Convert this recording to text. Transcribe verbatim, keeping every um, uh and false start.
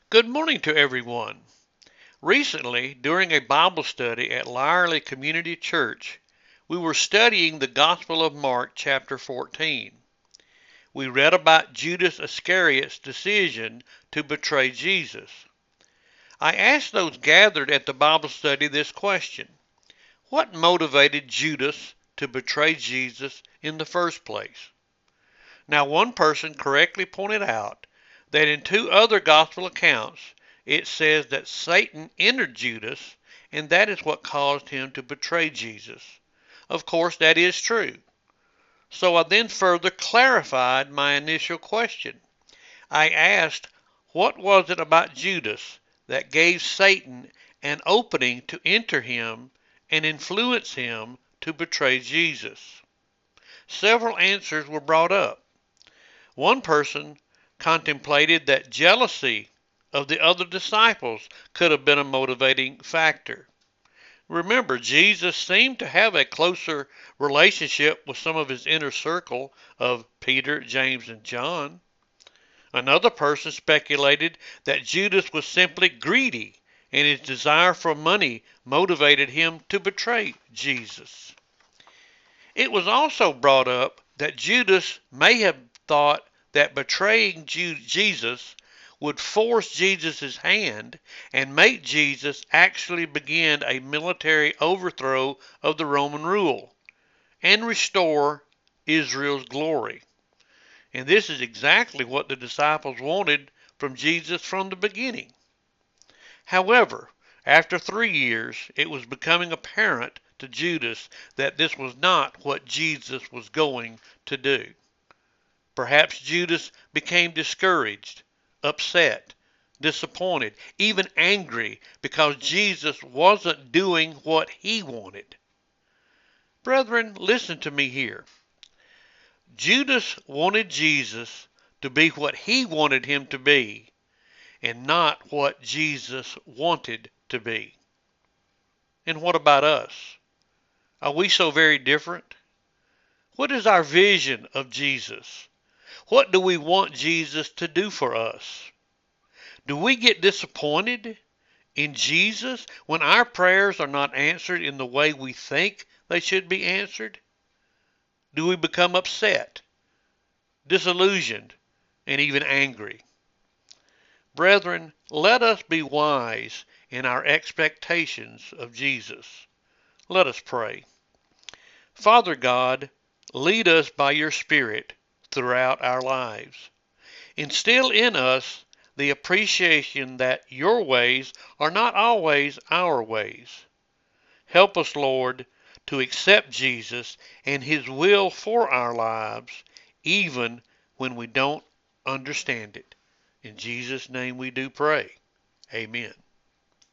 Good morning to everyone. Recently, during a Bible study at Lyerly Community Church, we were studying the Gospel of Mark chapter fourteen. We read about Judas Iscariot's decision to betray Jesus. I asked those gathered at the Bible study this question: what motivated Judas to betray Jesus in the first place? Now, one person correctly pointed out that in two other gospel accounts it says that Satan entered Judas, and that is what caused him to betray Jesus. Of course, that is true. So I then further clarified my initial question. I asked, what was it about Judas that gave Satan an opening to enter him and influence him to betray Jesus? Several answers were brought up. One person contemplated that jealousy of the other disciples could have been a motivating factor. Remember, Jesus seemed to have a closer relationship with some of his inner circle of Peter, James, and John. Another person speculated that Judas was simply greedy and his desire for money motivated him to betray Jesus. It was also brought up that Judas may have thought that betraying Jesus would force Jesus' hand and make Jesus actually begin a military overthrow of the Roman rule and restore Israel's glory. And this is exactly what the disciples wanted from Jesus from the beginning. However, after three years, it was becoming apparent to Judas that this was not what Jesus was going to do. Perhaps Judas became discouraged, upset, disappointed, even angry because Jesus wasn't doing what he wanted. Brethren, listen to me here. Judas wanted Jesus to be what he wanted him to be and not what Jesus wanted to be. And what about us? Are we so very different? What is our vision of Jesus? What do we want Jesus to do for us? Do we get disappointed in Jesus when our prayers are not answered in the way we think they should be answered? Do we become upset, disillusioned, and even angry? Brethren, let us be wise in our expectations of Jesus. Let us pray. Father God, lead us by your Spirit throughout our lives. Instill in us the appreciation that your ways are not always our ways. Help us, Lord, to accept Jesus and his will for our lives, even when we don't understand it. In Jesus' name we do pray. Amen.